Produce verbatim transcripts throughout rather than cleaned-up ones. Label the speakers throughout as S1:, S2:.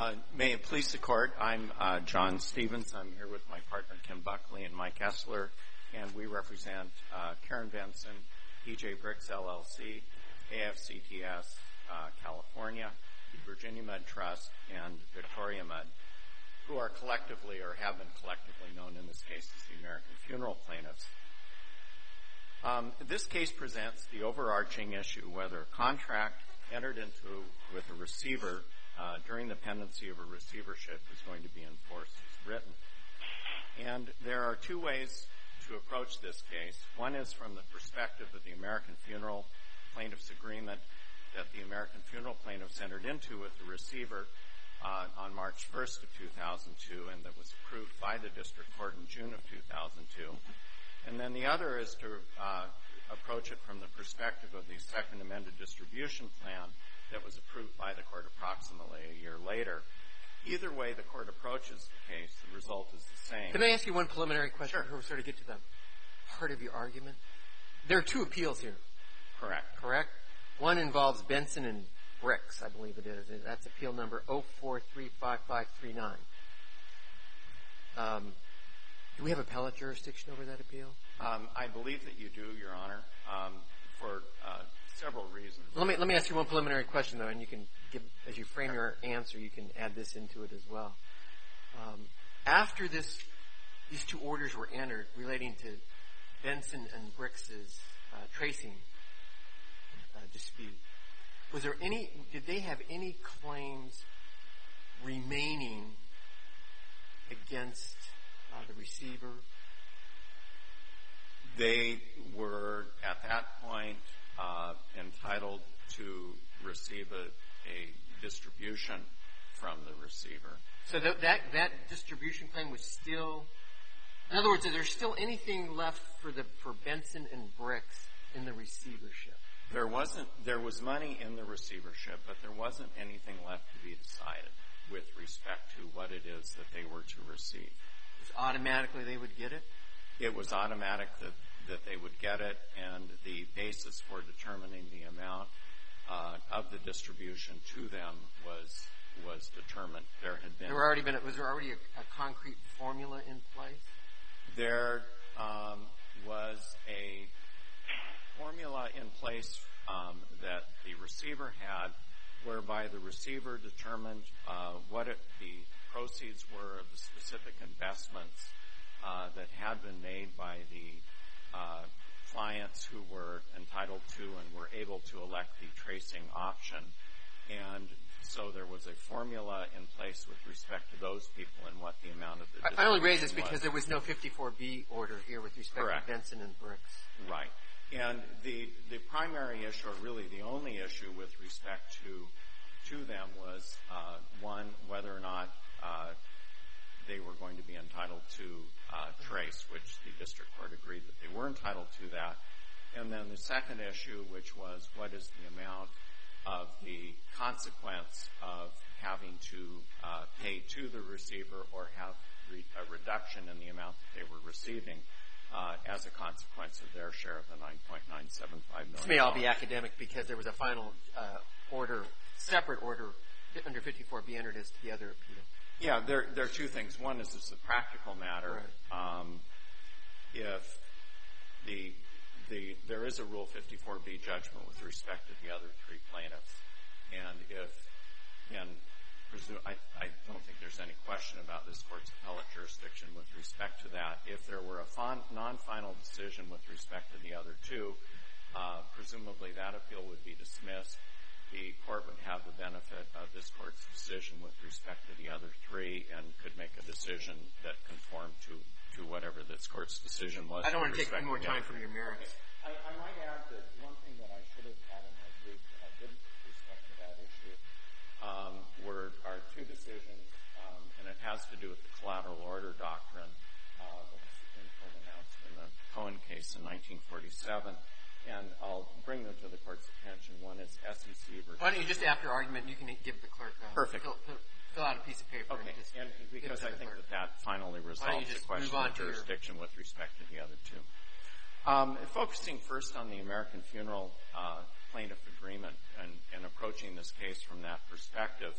S1: Uh, may it please the Court, I'm uh, John Stevens. I'm here with my partner Kim Buckley and Mike Essler, and we represent uh, Karen Benson, E J Bricks, L L C, A F C T S, uh, California, Virginia Med Trust, and Victoria Med, who are collectively or have been collectively known in this case as the American Funeral Plaintiffs. Um, this case presents the overarching issue whether a contract entered into with a receiver uh, during the pendency of a receivership is going to be enforced as written. And there are two ways to approach this case. One is from the perspective of the American Funeral Plaintiffs Agreement that the American Funeral Plaintiffs entered into with the receiver uh, on March first of two thousand two, and that was approved by the District Court in June of two thousand two. And then the other is to uh, approach it from the perspective of the Second Amended Distribution Plan that was approved by the Court approximately a year later. Either way the Court approaches the case, the result is the same.
S2: Can I ask you one preliminary question
S1: Sure.
S2: before we sort of get to the heart of your argument? There are two appeals here.
S1: Correct.
S2: Correct? One involves Benson and Bricks, I believe it is. That's appeal number oh four three five five three nine. Um, do we have appellate jurisdiction over that appeal?
S1: Um, I believe that you do, Your Honor, um, for uh, several reasons.
S2: Let me let me ask you one preliminary question, though, and you can give, as you frame your answer, you can add this into it as well. Um, after this, these two orders were entered relating to Benson and Bricks's uh, tracing uh, dispute, was there any? Did they have any claims remaining against uh, the receiver?
S1: They were, at that point, uh, entitled to receive a, a distribution from the receiver.
S2: So that, that that distribution claim was still, in other words, is there still anything left for the for Benson and Bricks in the receivership?
S1: There wasn't. There was money in the receivership, but there wasn't anything left to be decided with respect to what it is that they were to receive.
S2: Just automatically they would get it?
S1: It was automatic that, that they would get it, and the basis for determining the amount uh, of the distribution to them was was determined. There had been.
S2: There already been. Was there already a, a concrete formula in place?
S1: There um, was a formula in place um, that the receiver had, whereby the receiver determined uh, what it, the proceeds were of the specific investments uh, that had been made by the uh, clients who were entitled to and were able to elect the tracing option. And so there was a formula in place with respect to those people and what the amount of the distribution was.
S2: I only raise this because there was no fifty-four B order here with respect
S1: Correct.
S2: to Benson and Bricks.
S1: Right. And the the primary issue, or really the only issue with respect to to them was, uh, one, whether or not uh, they were going to be entitled to uh, trace, which the district court agreed that they were entitled to that. And then the second issue, which was what is the amount of the consequence of having to uh, pay to the receiver or have re- a reduction in the amount that they were receiving uh, as a consequence of their share of the nine point nine seven five million dollars.
S2: This may all be academic because there was a final uh, order, separate order under fifty-four B entered as to the other appeal.
S1: Yeah, there, there are two things. One is it's a practical matter.
S2: Right. Um,
S1: if the, the, there is a Rule fifty-four B judgment with respect to the other three plaintiffs, and if, and presume, I, I don't think there's any question about this court's appellate jurisdiction with respect to that. If there were a fon, non-final decision with respect to the other two, uh, presumably that appeal would be dismissed. The court would have the benefit of this court's decision with respect to the other three and could make a decision that conformed to, to whatever this court's decision was.
S2: I don't want to take any more time from your merits.
S1: Okay. I, I might add that one thing that I should have had in my brief that I didn't with respect to that issue um, were our two decisions, um, and it has to do with the collateral order doctrine uh, that the Supreme Court announced in the Cohen case in nineteen forty-seven. And I'll bring them to the court's attention. One is S E C versus...
S2: Why don't you just, after argument, you can give the clerk a...
S1: Perfect.
S2: Fill, fill, fill out a piece of paper.
S1: Okay,
S2: and, just
S1: and because I think
S2: clerk.
S1: that that finally resolves the question of jurisdiction
S2: your...
S1: with respect to the other two. Um, focusing first on the American Funeral uh, Plaintiff Agreement and, and approaching this case from that perspective,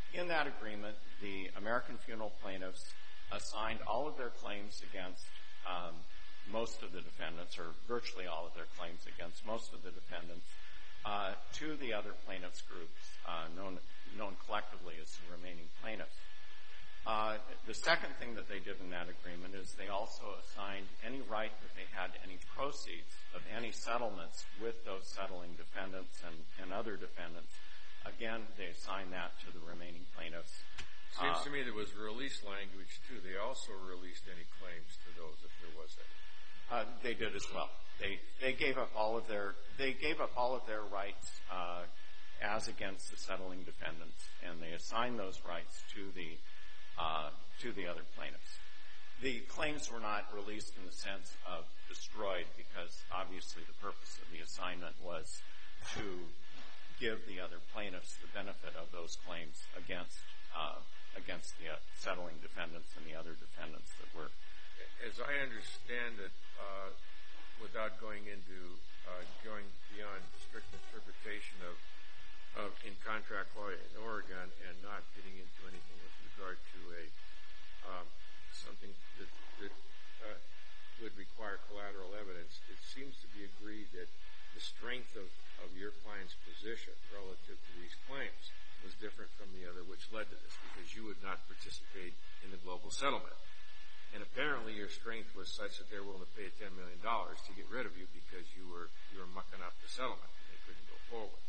S1: In that agreement, the American Funeral plaintiffs assigned all of their claims against um, most of the defendants, or virtually all of their claims against most of the defendants, uh, to the other plaintiffs' groups, uh, known, known collectively as the remaining plaintiffs. Uh, the second thing that they did in that agreement is they also assigned any right that they had to any proceeds of any settlements with those settling defendants and, and other defendants. Again, they assigned that to the remaining plaintiffs.
S3: Seems
S1: uh,
S3: to me there was release language, too. They also released any claims to those if there was any.
S1: Uh, they did as well. They they gave up all of their they gave up all of their rights uh, as against the settling defendants, and they assigned those rights to the uh, to the other plaintiffs. The claims were not released in the sense of destroyed, because obviously the purpose of the assignment was to give the other plaintiffs the benefit of those claims against uh, against the uh, settling defendants and the other defendants that were.
S3: As I understand it, uh, without going into uh, going beyond strict interpretation of, of in contract law in Oregon and not getting into anything with regard to a um, something that, that uh, would require collateral evidence, it seems to be agreed that the strength of, of your client's position relative to these claims was different from the other, which led to this, because you would not participate in the global settlement. And apparently your strength was such that they were willing to pay ten million dollars to get rid of you because you were you were mucking up the settlement and they couldn't go forward.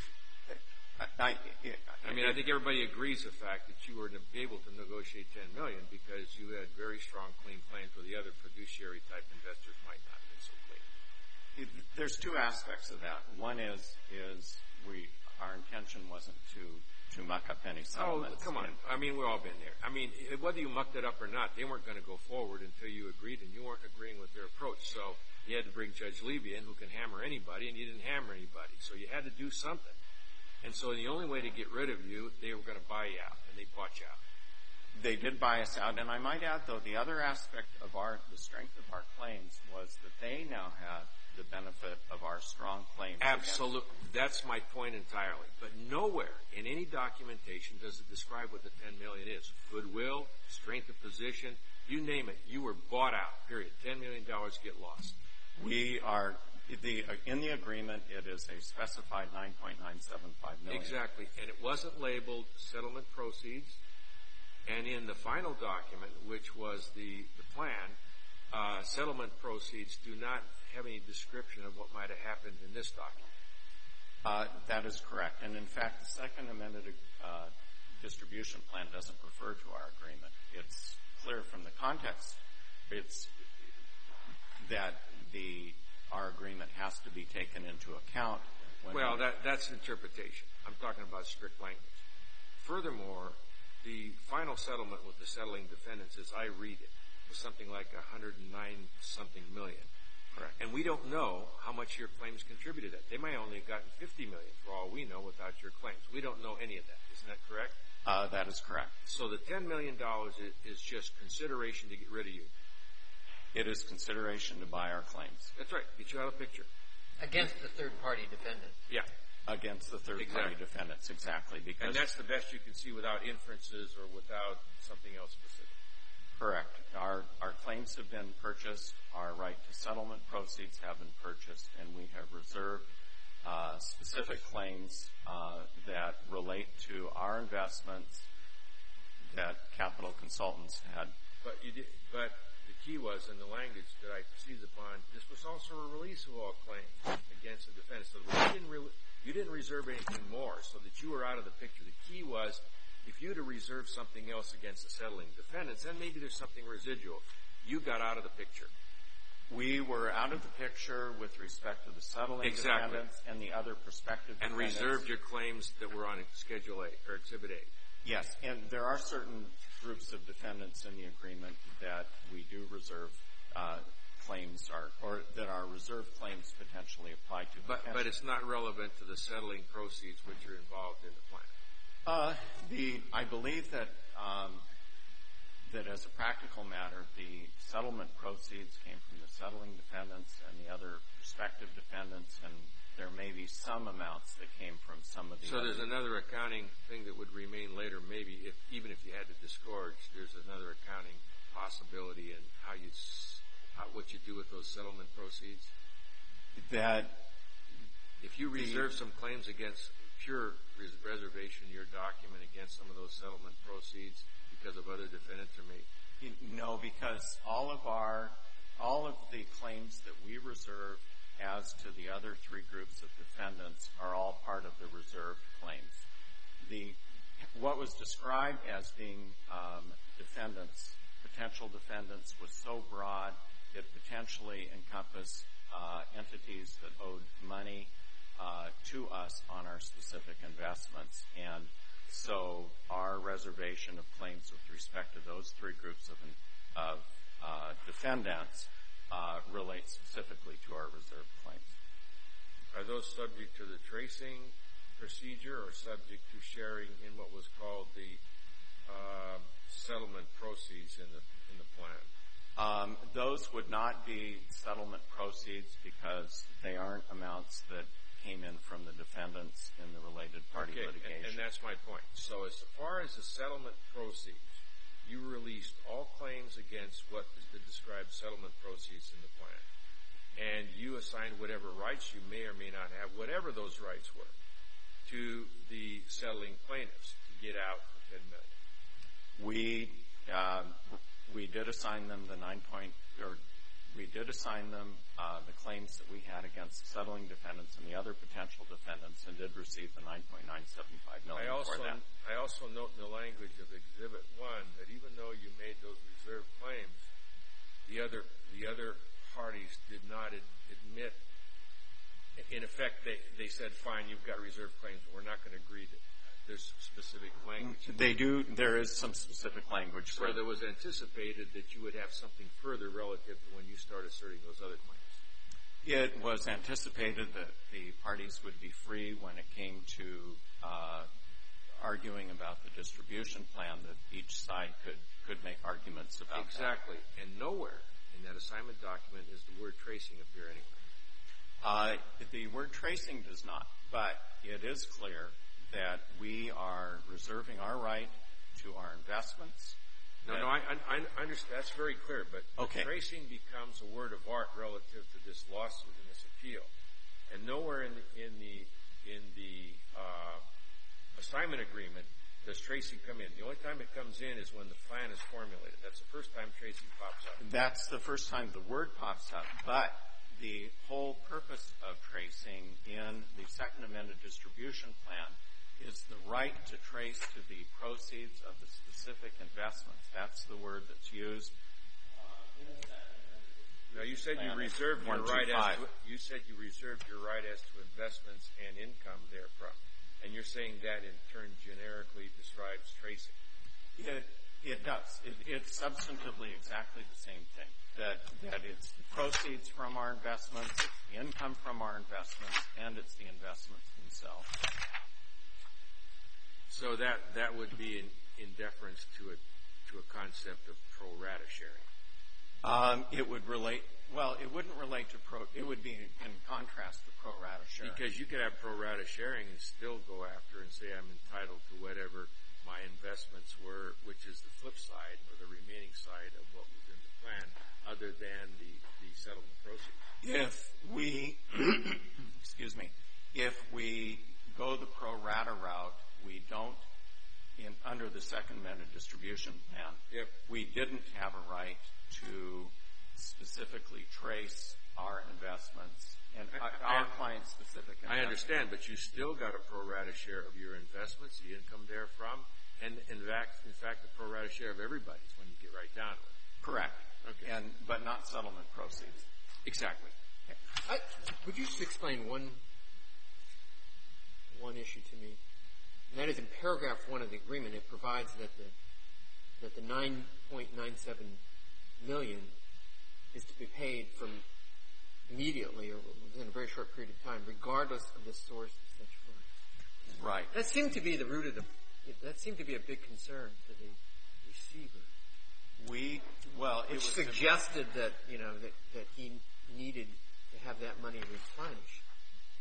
S1: I, I,
S3: I mean, I think everybody agrees the fact that you were able to negotiate ten million dollars because you had very strong, clean claims where the other fiduciary-type investors might not have been so clean.
S1: It, there's two aspects of that. One is is we our intention wasn't to to muck up any settlements.
S3: Oh, come on. I mean, we've all been there. I mean, whether you mucked it up or not, they weren't going to go forward until you agreed, and you weren't agreeing with their approach. So you had to bring Judge Levy in, who can hammer anybody, and you didn't hammer anybody. So you had to do something. And so the only way to get rid of you, they were going to buy you out, and they bought you out.
S1: They did buy us out. And I might add, though, the other aspect of our the strength of our claims was that they now had the benefit of our strong claims.
S3: Absolutely. That's my point entirely. But nowhere in any documentation does it describe what the ten million dollars is. Goodwill, strength of position, you name it. You were bought out, period. ten million dollars get lost.
S1: We are, the, in the agreement, it is a specified nine point nine seven five million dollars.
S3: Exactly. And it wasn't labeled settlement proceeds. And in the final document, which was the, the plan, uh, settlement proceeds do not have any description of what might have happened in this document.
S1: Uh, that is correct. And in fact, the second amended uh, distribution plan doesn't refer to our agreement. It's clear from the context. It's that the our agreement has to be taken into account. When
S3: well, that, that's interpretation. I'm talking about strict language. Furthermore, the final settlement with the settling defendants, as I read it, was something like one hundred nine something million.
S1: Correct.
S3: And we don't know how much your claims contributed to that. They may only have gotten fifty million dollars for all we know without your claims. We don't know any of that. Isn't that correct?
S1: Uh, that is correct.
S3: So the ten million dollars is, is just consideration to get rid of you.
S1: It is consideration to buy our claims.
S3: That's right. Get you out of the picture.
S2: Against the third-party defendant.
S3: Yeah.
S1: Against the third-party
S3: Exactly.
S1: defendants, exactly. Because
S3: And that's the best you can see without inferences or without something else specific.
S1: correct. Our our claims have been purchased. Our right to settlement proceeds have been purchased, and we have reserved uh, specific claims uh, that relate to our investments that Capital Consultants had.
S3: But you did. But the key was in the language that I seized upon. This was also a release of all claims against the defendant. So you didn't re- you didn't reserve anything more, so that you were out of the picture. The key was, if you'd have reserved something else against the settling defendants, then maybe there's something residual. You got out of the picture.
S1: We were out of the picture with respect to the settling
S3: Exactly.
S1: defendants and the other prospective
S3: And
S1: defendants.
S3: reserved your claims that were on Schedule A, or Exhibit A.
S1: Yes, and there are certain groups of defendants in the agreement that we do reserve uh, claims, are, or that our reserved claims potentially apply to.
S3: But, but it's not relevant to the settling proceeds which are involved in the plan.
S1: Uh, the I believe that um, that as a practical matter, the settlement proceeds came from the settling defendants and the other prospective defendants, and there may be some amounts that came from some of the
S3: So
S1: other.
S3: there's another accounting thing that would remain later, maybe, if even if you had to disgorge, there's another accounting possibility in how you, how, what you do with those settlement proceeds?
S1: That
S3: if you reserve some claims against pure res- reservation in your document against some of those settlement proceeds because of other defendants or maybe?
S1: No, because all of our, all of the claims that we reserve as to the other three groups of defendants are all part of the reserved claims. The, what was described as being um, defendants, potential defendants, was so broad it potentially encompassed uh, entities that owed money uh, to us on our specific investments. And so our reservation of claims with respect to those three groups of, of uh, defendants uh, relates specifically to our reserve claims.
S3: Are those subject to the tracing procedure or subject to sharing in what was called the uh, settlement proceeds in the in the plan?
S1: Um, those would not be settlement proceeds because they aren't amounts that came in from the defendants in the related party
S3: okay,
S1: litigation.
S3: And, and that's my point. So as far as the settlement proceeds, you released all claims against what is the described settlement proceeds in the plan. And you assigned whatever rights you may or may not have, whatever those rights were, to the settling plaintiffs to get out the ten million dollars.
S1: We uh, we did assign them the nine point, or we did assign them uh, the claims that we had against settling defendants and the other potential defendants, and did receive the nine point nine seven five million
S3: I also,
S1: for that.
S3: I also note in the language of Exhibit One that even though you made those reserve claims, the other the other parties did not ad- admit. In effect, they they said, "Fine, you've got reserve claims, but we're not going to agree to." There's specific language.
S1: They do. There is some specific language
S3: where there was anticipated that you would have something further relative to when you start asserting those other claims.
S1: It was anticipated that the parties would be free when it came to uh, arguing about the distribution plan, that each side could, could make arguments about
S3: exactly.
S1: that.
S3: And nowhere in that assignment document is the word tracing appear anywhere.
S1: Uh, the word tracing does not, but it is clear that we are reserving our right to our investments.
S3: No, no, I, I, I understand. That's very clear. But
S1: okay.
S3: Tracing becomes a word of art relative to this lawsuit and this appeal, and nowhere in the in the in the uh, assignment agreement does tracing come in. The only time it comes in is when the plan is formulated. That's the first time tracing pops up.
S1: That's the first time the word pops up. But the whole purpose of tracing in the second amended distribution plan is the right to trace to the proceeds of the specific investments. That's the word that's used.
S3: Now, you said you reserved your right as to, you said you reserved your right as to investments and income therefrom, and you're saying that in turn generically describes tracing.
S1: It it does. It, it's substantively exactly the same thing. That that it's the proceeds from our investments, it's the income from our investments, and it's the investments themselves.
S3: So that, that would be in, in deference to a to a concept of pro rata sharing.
S1: Um, it would relate. Well, it wouldn't relate to pro. It would be in contrast to pro rata sharing.
S3: Because you could have pro rata sharing and still go after and say I'm entitled to whatever my investments were, which is the flip side or the remaining side of what was in the plan, other than the, the settlement proceeds.
S1: If we, excuse me, if we go the pro rata route, we don't, in under the second amended distribution plan,
S3: if
S1: we didn't have a right to specifically trace our investments and
S3: I,
S1: our
S3: I,
S1: client-specific investments.
S3: I understand, but you still got a pro rata share of your investments, the income therefrom, and in fact, in fact, the pro rata share of everybody's when you get right down to it.
S1: Correct.
S3: Okay.
S1: And but not settlement proceeds.
S3: Exactly.
S2: I, would you just explain one one issue to me? And that is in paragraph one of the agreement, it provides that the that the nine point nine seven million is to be paid from immediately or within a very short period of time, regardless of the source of such funds.
S1: Right.
S2: That seemed to be the root of the. That seemed to be a big concern to the receiver.
S1: We well, it
S2: Which
S1: was
S2: suggested that you know that, that he needed to have that money replenished.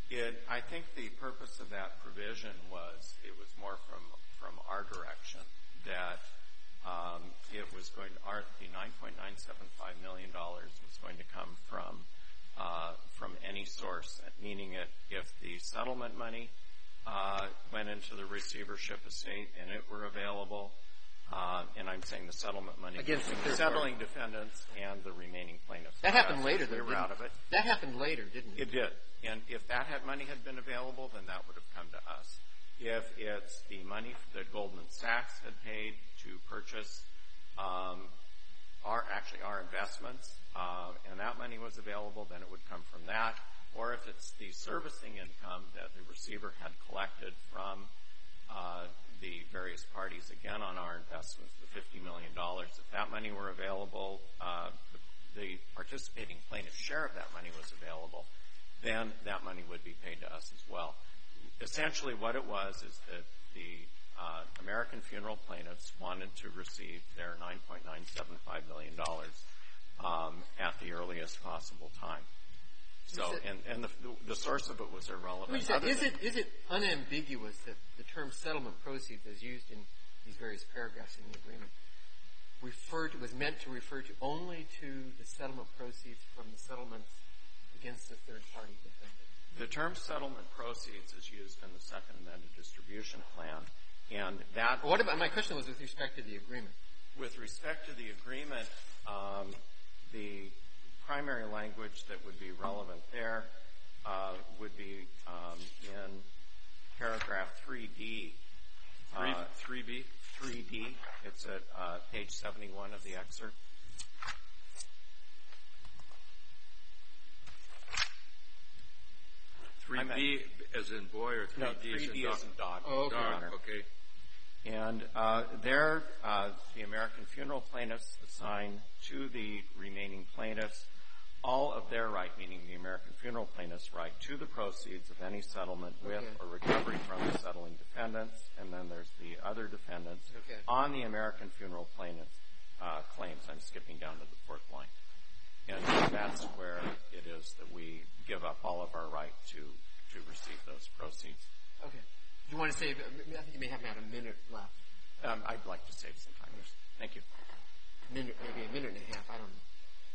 S1: It, I think the purpose of that provision was, it was more from, from our direction, that um, it was going to, our, the nine point nine seven five million dollars was going to come from, uh, from any source, meaning it, if the settlement money uh, went into the receivership estate and it were available, uh, and I'm saying the settlement money
S2: against the
S1: settling defendants and the remaining plaintiffs.
S2: That happened later,
S1: though.
S2: though.
S1: We were out of it.
S2: That happened later, didn't it?
S1: It did. And if that had money had been available, then that would have come to us. If it's the money that Goldman Sachs had paid to purchase um, our actually our investments, uh, and that money was available, then it would come from that. Or if it's the servicing income that the receiver had collected from uh, the various parties, again on our investments, the fifty million dollars, if that money were available, uh, the, the participating plaintiff's share of that money was available, then that money would be paid to us as well. Essentially what it was is that the uh, American Funeral plaintiffs wanted to receive their nine point nine seven five million dollars um, at the earliest possible time. So, and, and the, the source of it was irrelevant.
S2: Say, is it is it unambiguous that the term settlement proceeds, as used in these various paragraphs in the agreement, referred to, was meant to refer to only to the settlement proceeds from the settlements against the third-party defendant?
S1: The term settlement proceeds is used in the Second Amended Distribution Plan, and that...
S2: Well, what about, my question was with respect to the agreement.
S1: With respect to the agreement, um, the primary language that would be relevant there uh, would be um, in paragraph three D.
S3: Uh, three B?
S1: three D. It's at uh, page seventy-one of the excerpt.
S3: three B as in boy or three D
S1: no,
S3: as in dog?
S1: three D as in dog.
S2: Oh, okay.
S1: Your Honor.
S3: Okay.
S1: And uh, there, uh, the American Funeral plaintiffs assign to the remaining plaintiffs all of their right, meaning the American Funeral plaintiffs' right, to the proceeds of any settlement with
S2: okay.
S1: or recovery from the settling defendants. And then there's the other defendants
S2: okay.
S1: on the American Funeral plaintiffs' uh, claims. I'm skipping down to the fourth line. And that's where it is that we give up all of our right to, to receive those proceeds.
S2: Okay. Do you want to save, I think you may have about a minute left.
S1: Um, I'd like to save some time. Thank you.
S2: A minute, maybe a minute and a half, I don't know.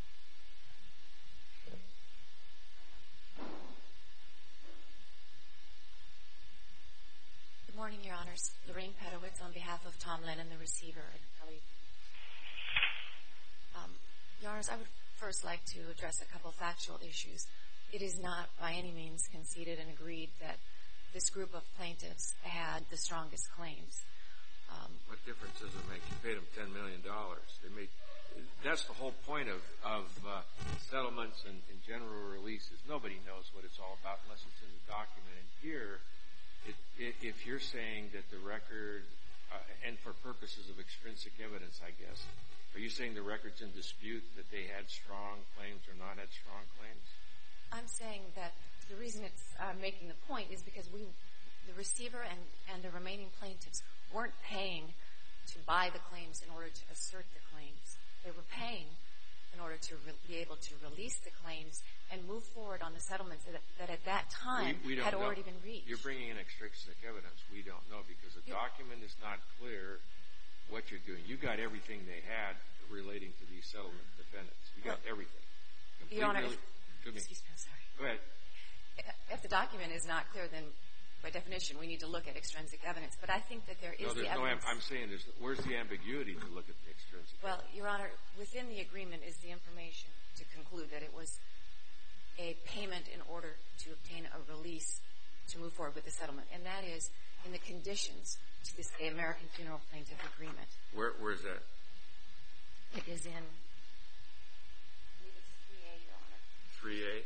S4: Good morning, Your Honors. Lorraine Pedowitz on behalf of Tom Lennon, the receiver. Um, Your Honors, I would first like to address a couple factual issues. It is not by any means conceded and agreed that this group of plaintiffs had the strongest claims. Um,
S3: what difference does it make? You paid them ten million dollars. They made, that's the whole point of, of uh, settlements and, and general releases. Nobody knows what it's all about unless it's in the document. And here, it, it, if you're saying that the record, uh, and for purposes of extrinsic evidence, I guess, are you saying the record's in dispute, that they had strong claims or not had strong claims?
S4: I'm saying that the reason it's uh, making the point is because we, the receiver and, and the remaining plaintiffs, weren't paying to buy the claims in order to assert the claims. They were paying in order to re- be able to release the claims and move forward on the settlements that, that at that time
S3: we, we
S4: had
S3: know.
S4: already been reached.
S3: You're bringing in extrinsic evidence. We don't know because the
S4: yeah. document
S3: is not clear what you're doing. You got everything they had relating to these settlement defendants. You got well, everything.
S4: Your Honor, if, excuse me, I'm sorry.
S3: Go ahead.
S4: If the document is not clear, then by definition we need to look at extrinsic evidence. But I think that there is
S3: no,
S4: the
S3: there's
S4: evidence.
S3: No, I'm saying there's, where's the ambiguity to look at the extrinsic
S4: Well,
S3: evidence?
S4: Your Honor, within the agreement is the information to conclude that it was a payment in order to obtain a release to move forward with the settlement. And that is in the conditions to this the American Funeral Plaintiff Agreement.
S3: Where, where is that?
S4: It is in, I believe it's three A, Your Honor.
S3: three A?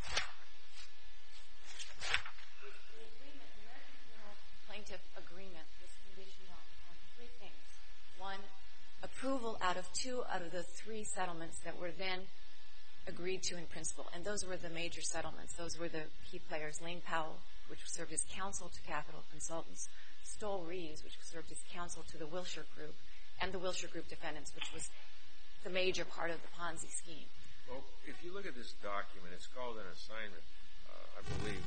S4: The agreement, the American Funeral Plaintiff Agreement was conditioned on, on three things. One, approval out of two out of the three settlements that were then agreed to in principle. And those were the major settlements. Those were the key players. Lane Powell, which served as counsel to Capital Consultants. Stoll Reeves, which served as counsel to the Wilshire Group. And the Wilshire Group defendants, which was the major part of the Ponzi scheme.
S3: Well, if you look at this document, it's called an assignment, uh, I believe. I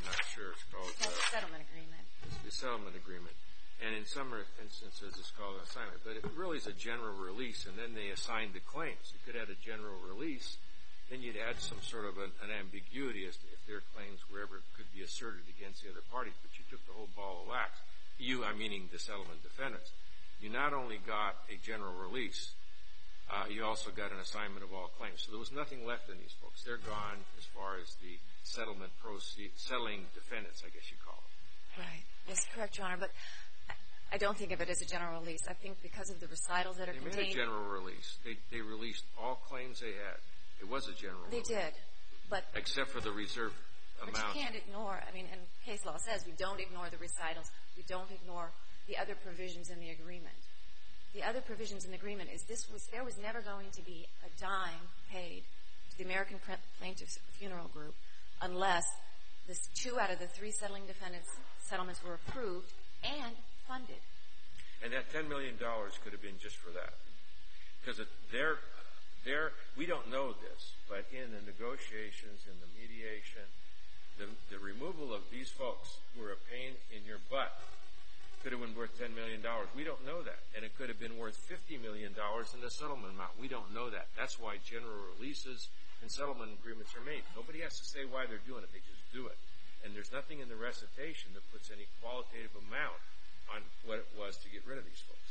S3: I'm not sure. It's called
S4: It's called
S3: uh,
S4: a settlement agreement.
S3: the settlement agreement. And in some instances, it's called an assignment. But it really is a general release, and then they assign the claims. You could add a general release, then you'd add some sort of an, an ambiguity as to if their claims wherever could be asserted against the other parties. But you took the whole ball of wax. You, I'm meaning the settlement defendants. You not only got a general release, uh, you also got an assignment of all claims. So there was nothing left in these folks. They're gone as far as the settlement proceed, settling defendants, I guess you call them.
S4: Right. Yes, correct, Your Honor. But I don't think of it as a general release. I think because of the recitals that are
S3: they
S4: contained.
S3: They made a general release. They, they released all claims they had. It was a general
S4: They
S3: release.
S4: did. But
S3: except for the reserve
S4: but
S3: amount.
S4: you can't ignore, I mean, and case law says we don't ignore the recitals. We don't ignore the other provisions in the agreement. The other provisions in the agreement is this was, there was never going to be a dime paid to the American Plaintiffs Funeral Group unless this two out of the three settling defendants' settlements were approved and funded.
S3: And that ten million dollars could have been just for that. Because they're, they're, we don't know this, but in the negotiations, in the mediation, the, the removal of these folks who are a pain in your butt could have been worth ten million dollars. We don't know that. And it could have been worth fifty million dollars in the settlement amount. We don't know that. That's why general releases and settlement agreements are made. Nobody has to say why they're doing it. They just do it. And there's nothing in the recitation that puts any qualitative amount on what it was to get rid of these folks.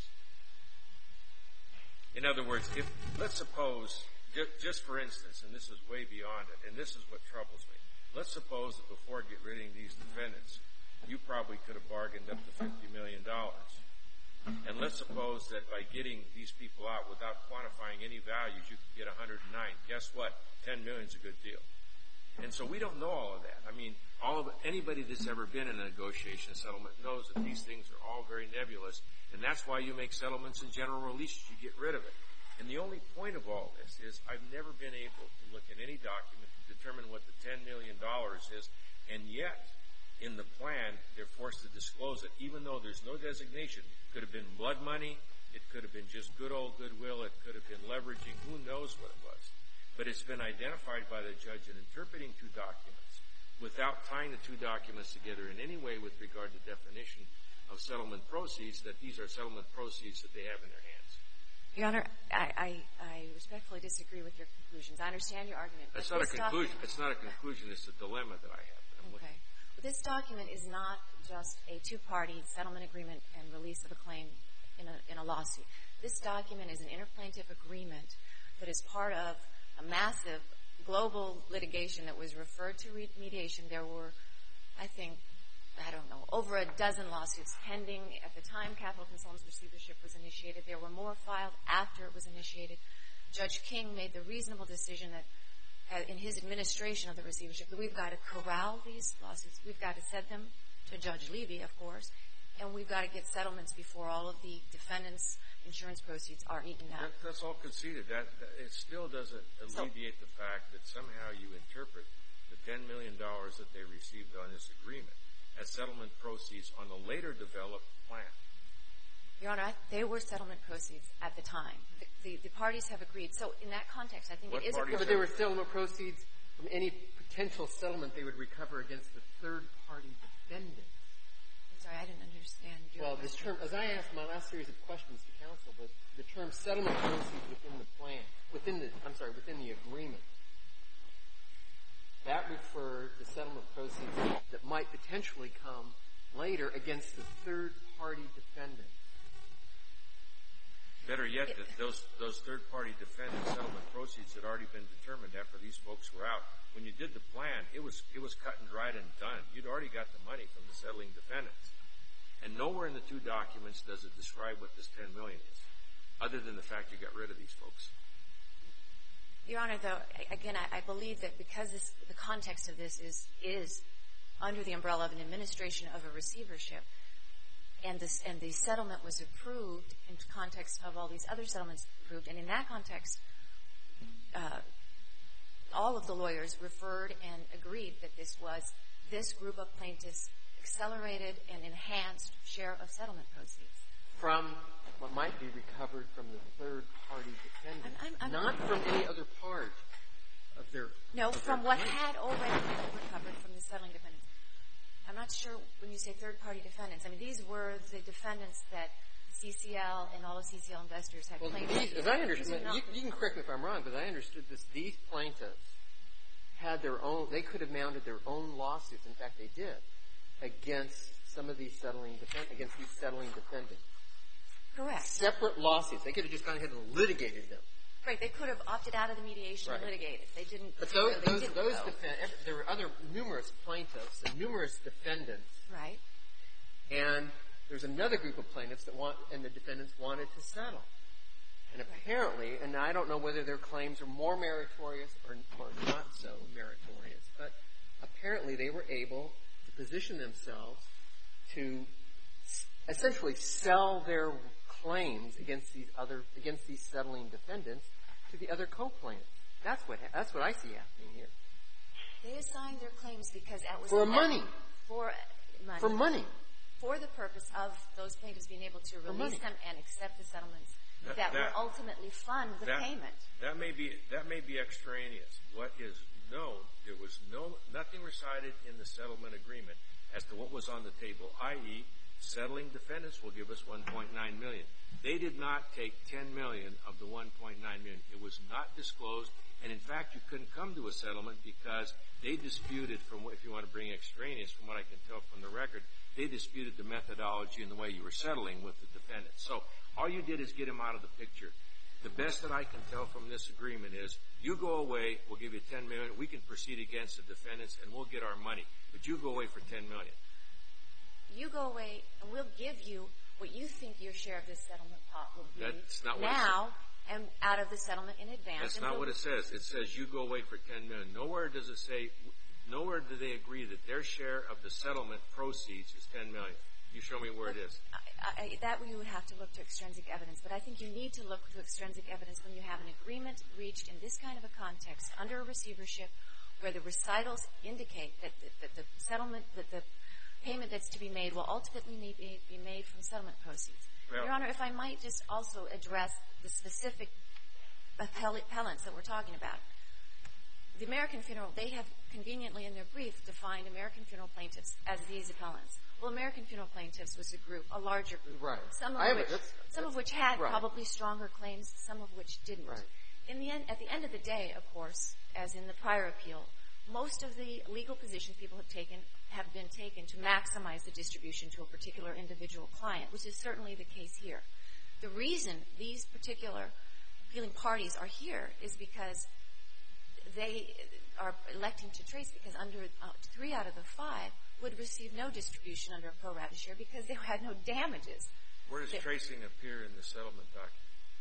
S3: In other words, if, let's suppose, just, just for instance, and this is way beyond it, and this is what troubles me. Let's suppose that before get rid of these defendants, you probably could have bargained up to fifty million dollars. And let's suppose that by getting these people out without quantifying any values, you could get one hundred nine. Guess what? ten million is a good deal. And so we don't know all of that. I mean, all of it, anybody that's ever been in a negotiation settlement knows that these things are all very nebulous, and that's why you make settlements and general releases. You get rid of it. And the only point of all this is I've never been able to look at any document to determine what the ten million dollars is, and yet in the plan, they're forced to disclose it, even though there's no designation. It could have been blood money. It could have been just good old goodwill. It could have been leveraging. Who knows what it was? But it's been identified by the judge in interpreting two documents without tying the two documents together in any way with regard to definition of settlement proceeds, that these are settlement proceeds that they have in their hands.
S4: Your Honor, I, I, I respectfully disagree with your conclusions. I understand your argument.
S3: That's not a conclusion. It's not a conclusion. It's a dilemma that I have.
S4: Okay. This document is not just a two-party settlement agreement and release of a claim in a, in a lawsuit. This document is an interplaintiff agreement that is part of a massive global litigation that was referred to mediation. There were, I think, I don't know, over a dozen lawsuits pending at the time Capital Consultants receivership was initiated. There were more filed after it was initiated. Judge King made the reasonable decision that in his administration of the receivership, that we've got to corral these lawsuits. We've got to send them to Judge Levy, of course, and we've got to get settlements before all of the defendants' insurance proceeds are eaten out.
S3: That, that's all conceded. That, that it still doesn't alleviate so, the fact that somehow you interpret the ten million dollars that they received on this agreement as settlement proceeds on the later developed plan.
S4: Your Honor, they were settlement proceeds at the time. The, the, the parties have agreed. So in that context, I think
S3: what
S4: it is a
S2: But they were settlement proceeds from any potential settlement they would recover against the third-party defendant.
S4: I'm sorry, I didn't understand your
S2: Well, this term, as I asked my last series of questions to counsel, was the term settlement proceeds within the plan, within the, I'm sorry, within the agreement. That referred to settlement proceeds that might potentially come later against the third-party defendant.
S3: Better yet, that those those third-party defendant settlement proceeds had already been determined after these folks were out. When you did the plan, it was it was cut and dried and done. You'd already got the money from the settling defendants. And nowhere in the two documents does it describe what this ten million dollars is, other than the fact you got rid of these folks.
S4: Your Honor, though, again, I, I believe that because this, the context of this is is under the umbrella of an administration of a receivership, and this and the settlement was approved in context of all these other settlements approved, and in that context, uh, all of the lawyers referred and agreed that this was this group of plaintiffs' accelerated and enhanced share of settlement proceeds.
S2: From what might be recovered from the third-party defendant,
S4: I'm, I'm, I'm,
S2: not from any other part of their
S4: No,
S2: of
S4: from
S2: their
S4: what
S2: claim.
S4: had already been recovered from the settling defendants. I'm not sure when you say third-party defendants. I mean, these were the defendants that C C L and all of C C L investors had
S2: well,
S4: claimed.
S2: These, as I understand, you, you can correct me if I'm wrong, but I understood this. These plaintiffs had their own, they could have mounted their own lawsuits. In fact, they did, against some of these settling defend, against these settling defendants.
S4: Correct.
S2: Separate lawsuits. They could have just gone ahead and litigated them.
S4: Right. They could have opted out of the mediation
S2: Right.
S4: and litigated. They didn't.
S2: But those,
S4: so they
S2: those,
S4: didn't,
S2: those
S4: though.
S2: defend, there were other numerous plaintiffs and numerous defendants.
S4: Right.
S2: And there's another group of plaintiffs that want, and the defendants wanted to settle. And apparently, and I don't know whether their claims are more meritorious or, or not so meritorious, but apparently they were able to position themselves to s- essentially sell their claims against these other, against these settling defendants to the other co-plaintiffs. That's what, ha- that's what I see happening here.
S4: They assigned their claims because that was
S2: For
S4: an-
S2: money.
S4: For money.
S2: For money.
S4: For the purpose of those plaintiffs being able to
S2: For
S4: release
S2: money.
S4: them and accept the settlements that,
S3: That-
S4: will
S3: that-
S4: ultimately fund the
S3: that,
S4: payment.
S3: That may be that may be extraneous. What is known, there was no nothing recited in the settlement agreement as to what was on the table, that is, settling defendants will give us one point nine million dollars. They did not take ten million dollars of the one point nine million dollars. It was not disclosed, and in fact, you couldn't come to a settlement because they disputed, from what, if you want to bring extraneous, from what I can tell from the record, they disputed the methodology and the way you were settling with the defendants. So all you did is get them out of the picture. The best that I can tell from this agreement is you go away, we'll give you ten million dollars, we can proceed against the defendants, and we'll get our money. But you go away for ten million dollars.
S4: You go away, and we'll give you what you think your share of this settlement pot will be
S3: That's not what it
S4: now and out of the settlement in advance.
S3: That's
S4: and
S3: not
S4: we'll
S3: what it says. It says you go away for ten million dollars. Nowhere does it say, nowhere do they agree that their share of the settlement proceeds is ten million dollars. You show me where it is.
S4: I, I, that you would have to look to extrinsic evidence, but I think you need to look to extrinsic evidence when you have an agreement reached in this kind of a context under a receivership where the recitals indicate that the, that the settlement, that the payment that's to be made will ultimately be, be made from settlement proceeds.
S3: Well,
S4: Your Honor, if I might just also address the specific appellants that we're talking about. The American Funeral, they have conveniently in their brief defined American Funeral plaintiffs as these appellants. Well, American Funeral plaintiffs was a group, a larger group.
S2: Right.
S4: Some of,
S2: I
S4: which,
S2: that's,
S4: some
S2: that's,
S4: of which had
S2: right.
S4: probably stronger claims, some of which didn't.
S2: Right.
S4: In the end, at the end of the day, of course, as in the prior appeal, most of the legal positions people have taken have been taken to maximize the distribution to a particular individual client, which is certainly the case here. The reason these particular appealing parties are here is because they are electing to trace, because under uh, three out of the five would receive no distribution under a pro rata share because they had no damages.
S3: Where does
S4: They,
S3: tracing appear in the settlement document?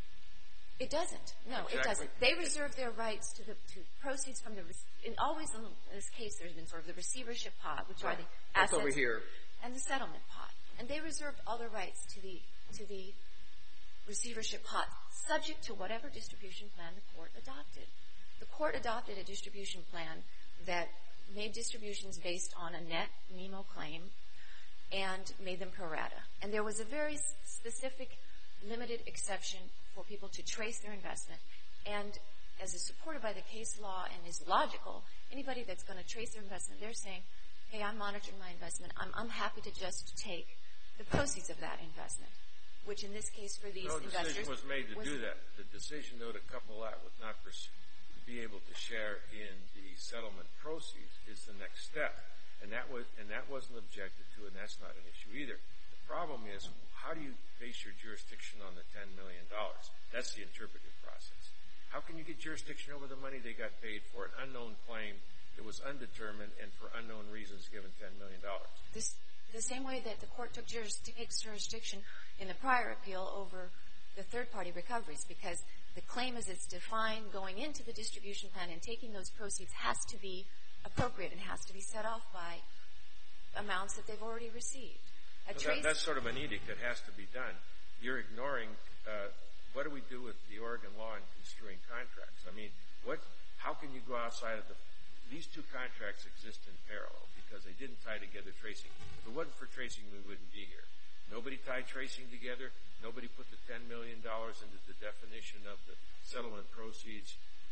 S4: It doesn't. No,
S3: Exactly.
S4: it doesn't. They reserve their rights to the to proceeds from the in always in this case there's been sort of the receivership pot, which
S2: Right.
S4: are the
S2: That's
S4: assets
S2: over here.
S4: and the settlement pot, and they reserved other rights to the to the receivership pot, subject to whatever distribution plan the court adopted. The court adopted a distribution plan that made distributions based on a net M E M O claim and made them pro rata, and there was a very specific, limited exception for people to trace their investment. And as is supported by the case law and is logical, anybody that's going to trace their investment, they're saying, hey, I'm monitoring my investment. I'm, I'm happy to just take the proceeds of that investment, which in this case for these
S3: No
S4: investors
S3: decision was made to
S4: was,
S3: do that. The decision, though, to couple that with not pers- be able to share in the settlement proceeds is the next step. And that was and that wasn't objected to, and that's not an issue either. The problem is, how do you base your jurisdiction on the ten million dollars? That's the interpretive process. How can you get jurisdiction over the money they got paid for an unknown claim that was undetermined and for unknown reasons given ten million dollars?
S4: This, the same way that the court took juris- takes jurisdiction in the prior appeal over the third-party recoveries, because the claim as it's defined going into the distribution plan and taking those proceeds has to be appropriate and has to be set off by amounts that they've already received. A
S3: So
S4: trace-
S3: that, that's sort of an edict that has to be done. You're ignoring, uh, what do we do with the Oregon law in construing contracts? I mean, what, how can you go outside of the, these two contracts exist in parallel because they didn't tie together tracing. If it wasn't for tracing, we wouldn't be here. Nobody tied tracing together. Nobody put the ten million dollars into the definition of the settlement proceeds.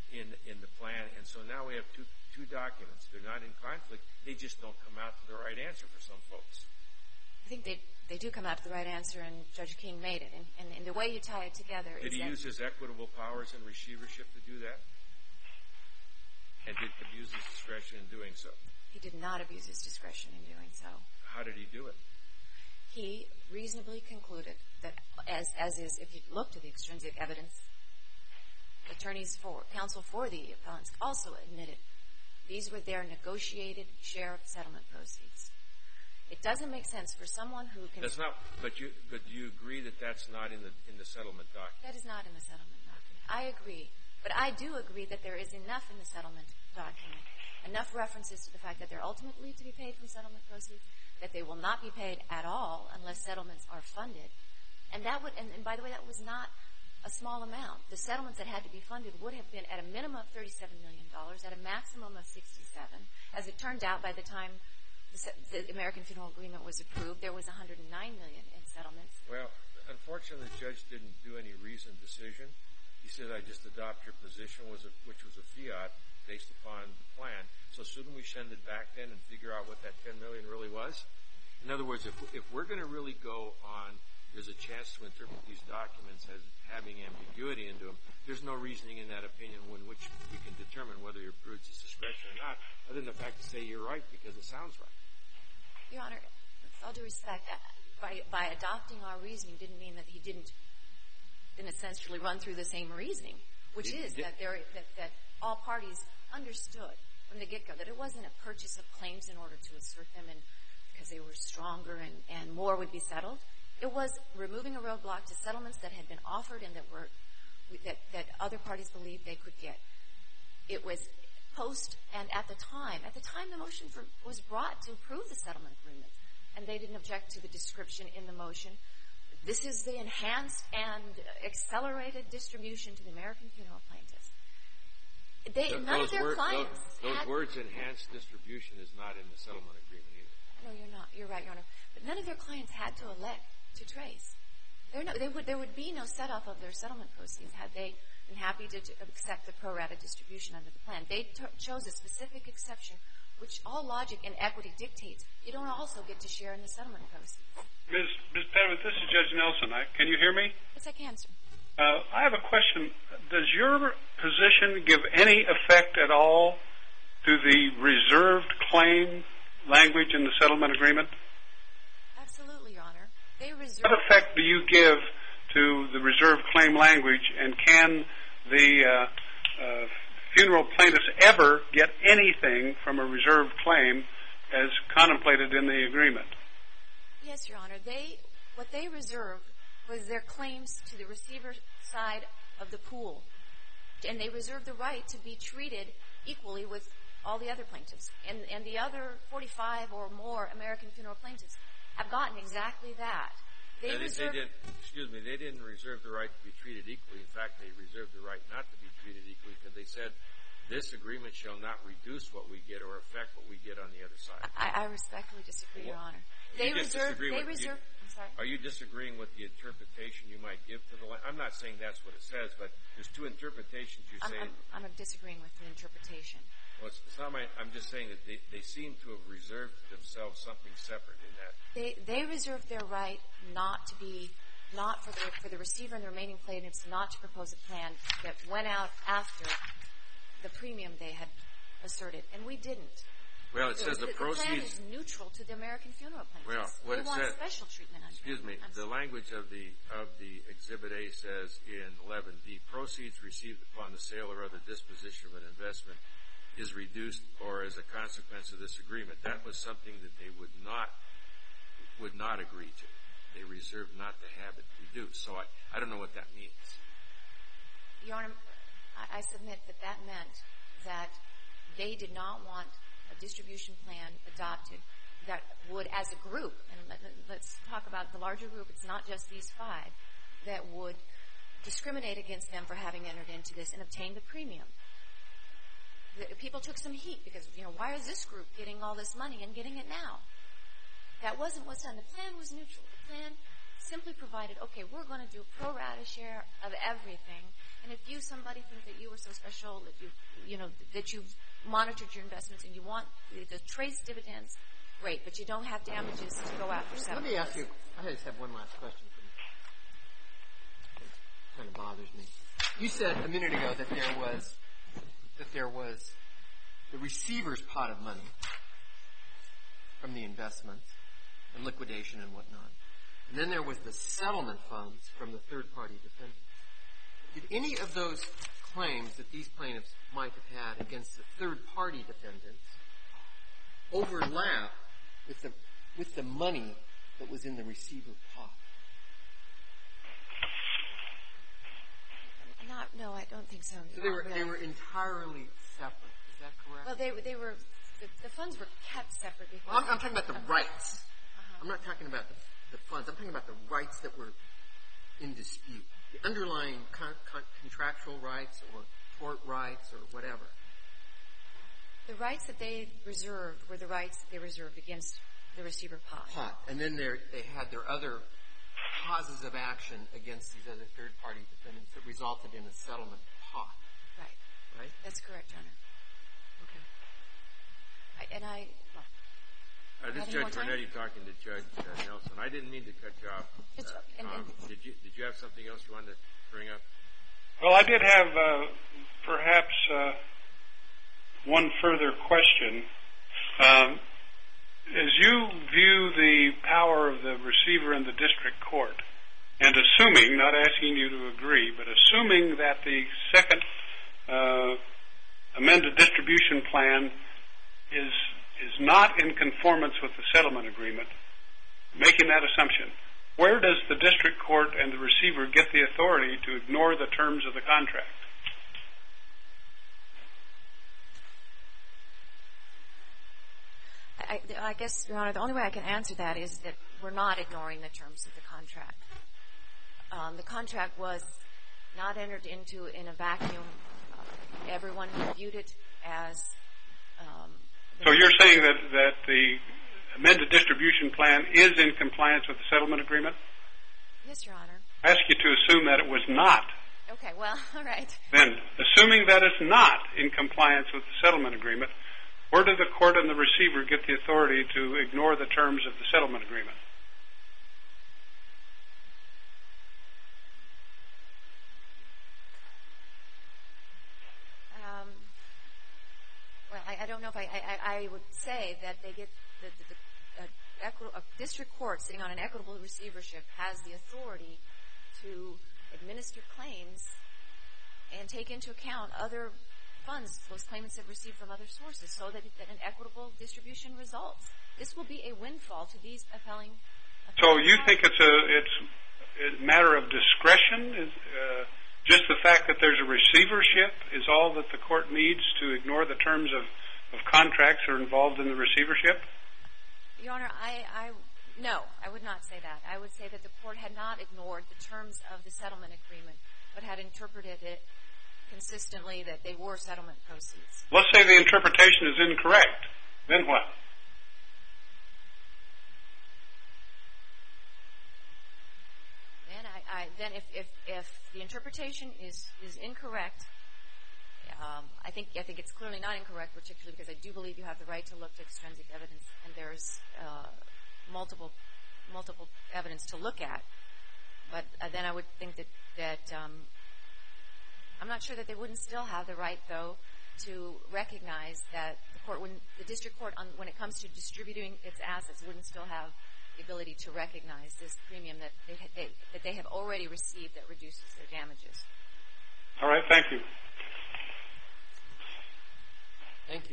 S3: in in the plan, and so now we have two two documents. They're not in conflict. They just don't come out to the right answer for some folks.
S4: I think they they do come out to the right answer, and Judge King made it. And, and, and the way you tie it together
S3: did
S4: is
S3: he
S4: that
S3: use his equitable powers in receivership to do that? And did he abuse his discretion in doing so?
S4: He did not abuse his discretion in doing so.
S3: How did he do it?
S4: He reasonably concluded that, as as is, if you look to the extrinsic evidence, attorneys for, counsel for the appellants also admitted these were their negotiated share of settlement proceeds. It doesn't make sense for someone who can...
S3: That's not, but you, but do you agree that that's not in the, in the settlement document?
S4: That is not in the settlement document. I agree. But I do agree that there is enough in the settlement document, enough references to the fact that they're ultimately to be paid from settlement proceeds, that they will not be paid at all unless settlements are funded. And that would, and, and by the way, that was not a small amount. The settlements that had to be funded would have been at a minimum of thirty-seven million dollars, at a maximum of sixty-seven. As it turned out, by the time the, the American Funeral Agreement was approved, there was one hundred nine million dollars in settlements.
S3: Well, unfortunately, the judge didn't do any reasoned decision. He said, I just adopt your position, was a, which was a fiat based upon the plan. So shouldn't we send it back then and figure out what that ten million dollars really was? In other words, if, if we're going to really go on, there's a chance to interpret these documents as having ambiguity into them, there's no reasoning in that opinion in which we can determine whether your prudence is discretion or not, other than the fact to say you're right because it sounds right.
S4: Your Honor, with all due respect, by, by adopting our reasoning didn't mean that he didn't, in essentially, run through the same reasoning, which
S3: Did-
S4: is
S3: did-
S4: that, there, that, that all parties understood from the get-go that it wasn't a purchase of claims in order to assert them and because they were stronger and, and more would be settled. It was removing a roadblock to settlements that had been offered and that were that, that other parties believed they could get. It was post and at the time, at the time the motion for, was brought to approve the settlement agreement, and they didn't object to the description in the motion. This is the enhanced and accelerated distribution to the American funeral plaintiffs. They,
S3: Th-
S4: none of their
S3: wor-
S4: clients
S3: Those, those
S4: had,
S3: words, enhanced distribution, is not in the settlement agreement either.
S4: No, you're not. You're right, Your Honor. But none of their clients had to elect to trace. There, no, they would, there would be no set-off of their settlement proceeds had they been happy to, to accept the pro rata distribution under the plan. They t- chose a specific exception, which all logic and equity dictates. You don't also get to share in the settlement proceeds.
S5: Miz Miz Pettit, this is Judge Nelson. I, can you hear me?
S4: Yes, I can, sir.
S5: Uh, I have a question. Does your position give any effect at all to the reserved claim language in the settlement agreement?
S4: Absolutely, Your Honor. They reserve.
S5: What effect do you give to the reserved claim language, and can the uh, uh, funeral plaintiffs ever get anything from a reserved claim as contemplated in the agreement?
S4: Yes, Your Honor. They, what they reserved was their claims to the receiver side of the pool. And they reserved the right to be treated equally with all the other plaintiffs. And, and the other forty-five or more American funeral plaintiffs have gotten exactly that. They
S3: And
S4: reserved...
S3: they didn't, excuse me, they didn't reserve the right to be treated equally. In fact, they reserved the right not to be treated equally because they said, this agreement shall not reduce what we get or affect what we get on the other side.
S4: I, I respectfully disagree, Your Honor. They
S3: You just
S4: reserved...
S3: disagree
S4: They
S3: with- you-
S4: reserved... I'm sorry?
S3: Are you disagreeing with the interpretation you might give to the line? I'm not saying that's what it says, but there's two interpretations you
S4: I'm,
S3: say.
S4: I'm, I'm disagreeing with the interpretation.
S3: Well, it's, it's not my, I'm just saying that they, they seem to have reserved to themselves something separate in that.
S4: They they reserved their right not to be, not for the for the receiver and the remaining plaintiffs not to propose a plan that went out after the premium they had asserted, and we didn't.
S3: Well, it says the,
S4: the,
S3: proceeds.
S4: The plan is neutral to the American funeral plaintiffs.
S3: Well, what
S4: they
S3: it
S4: want
S3: said-
S4: special treatment. Under
S3: Excuse me.
S4: I'm
S3: The
S4: sorry.
S3: language of the of the Exhibit A says in eleven D, proceeds received upon the sale or other disposition of an investment is reduced or as a consequence of this agreement. That was something that they would not would not agree to. They reserved not to have it reduced. So I, I don't know what that means.
S4: Your Honor, I, I submit that that meant that they did not want a distribution plan adopted that would, as a group, and let, let's talk about the larger group, it's not just these five, that would discriminate against them for having entered into this and obtained the premium. The, people took some heat because, you know, why is this group getting all this money and getting it now? That wasn't what's done. The plan was neutral. The plan simply provided, okay, we're going to do pro rata share of everything, And if you, somebody, think that you were so special that you, you know, that you've monitored your investments and you want the, the trace dividends, great, but you don't have damages to go after settlement.
S2: Let me ask you, I just have one last question for you. It kind of bothers me. You said a minute ago that there was, that there was the receiver's pot of money from the investments and liquidation and whatnot. And then there was the settlement funds from the third-party defendants. Did any of those claims that these plaintiffs might have had against the third-party defendants overlap with the with the money that was in the receiver pot?
S4: Not, no, I don't think so.
S2: So they were they were entirely separate. Is that correct?
S4: Well, they they were the, the funds were kept separate. Before
S2: Well, I'm, I'm talking about the rights.
S4: Uh-huh.
S2: I'm not talking about the, the funds. I'm talking about the rights that were in dispute. The underlying con- con- contractual rights or tort rights or whatever.
S4: The rights that they reserved were the rights they reserved against the receiver pot.
S2: Pot. And then they had their other causes of action against these other third-party defendants that resulted in a settlement pot.
S4: Right.
S2: Right?
S4: That's correct, Your Honor.
S2: Okay.
S4: I, and I... Well,
S3: Uh, this is Judge Bernetti talking to Judge uh, Nelson. I didn't mean to cut you off.
S4: It's, and, and,
S3: Um, did you did you have something else you wanted to bring up?
S5: Well, I did have uh, perhaps uh, one further question. Um, as you view the power of the receiver in the district court, and assuming, not asking you to agree, but assuming that the second uh, amended distribution plan is is not in conformance with the settlement agreement, making that assumption, where does the district court and the receiver get the authority to ignore the terms of the contract?
S4: I, I guess, Your Honor, the only way I can answer that is that we're not ignoring the terms of the contract. Um, the contract was not entered into in a vacuum. Uh, everyone viewed it as... Um,
S5: So you're saying that, that the amended distribution plan is in compliance with the settlement agreement?
S4: Yes, Your Honor.
S5: I ask you to assume that it was not.
S4: Okay, well, all right.
S5: Then, assuming that it's not in compliance with the settlement agreement, where do the court and the receiver get the authority to ignore the terms of the settlement agreement?
S4: Um, well, I, I don't know if I, I, I would say that they get the, the, the uh, equitable, a district court sitting on an equitable receivership has the authority to administer claims and take into account other funds those claimants have received from other sources so that, that an equitable distribution results. This will be a windfall to these appelling.
S5: So you think it's a it's a matter of discretion? Is, uh, just the fact that there's a receivership is all that the court needs to ignore the terms of, of contracts that are involved in the receivership?
S4: Your Honor, I, I no, I would not say that. I would say that the court had not ignored the terms of the settlement agreement, but had interpreted it consistently that they were settlement proceeds.
S5: Let's say the interpretation is incorrect. Then what?
S4: Then, I, I, then if, if, if the interpretation is, is incorrect, um, I think I think it's clearly not incorrect, particularly because I do believe you have the right to look to extrinsic evidence, and there's uh, multiple multiple evidence to look at. But uh, then I would think that that um, I'm not sure that they wouldn't still have the right, though, to recognize that the court, when the district court, on, when it comes to distributing its assets, wouldn't still have the ability to recognize this premium that they, they that they have already received that reduces their damages.
S5: All right, thank you.
S2: Thank you.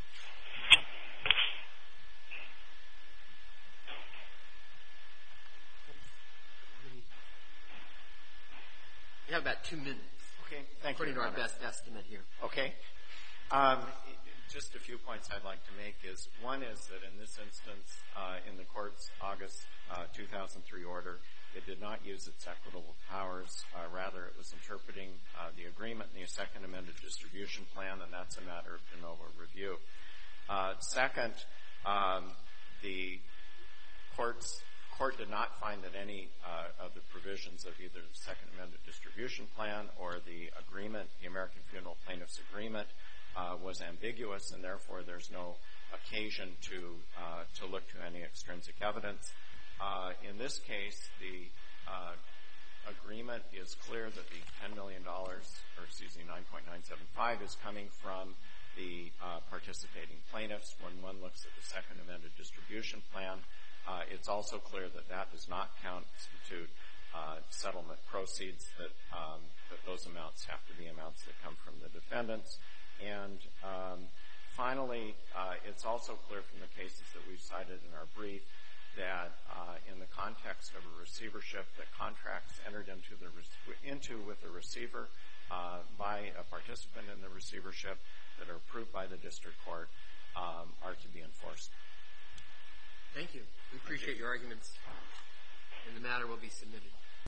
S2: You have about two minutes.
S1: Okay, thank
S2: according
S1: you.
S2: According to our best estimate here.
S1: Okay. Um, just a few points I'd like to make is, one is that in this instance, uh, in the court's August uh, two thousand three order, it did not use its equitable powers. Uh, rather, it was interpreting uh, the agreement in the second amended distribution plan, and that's a matter of de novo review. Uh, second, um, the court's court did not find that any uh, of the provisions of either the Second Amended Distribution Plan or the agreement, the American Funeral Plaintiffs' Agreement, uh, was ambiguous, and therefore there's no occasion to uh, to look to any extrinsic evidence. Uh, in this case, the uh, agreement is clear that the ten million dollars, or excuse me, nine point nine seven five is coming from the uh, participating plaintiffs. When one looks at the Second Amended Distribution Plan, uh, it's also clear that that does not constitute uh, settlement proceeds, that, um, that those amounts have to be amounts that come from the defendants. And um, finally, uh, it's also clear from the cases that we've cited in our brief that uh, in the context of a receivership, that contracts entered into the into with the receiver uh, by a participant in the receivership that are approved by the district court um, are to be enforced.
S2: Thank you. We appreciate your arguments, and the matter will be submitted.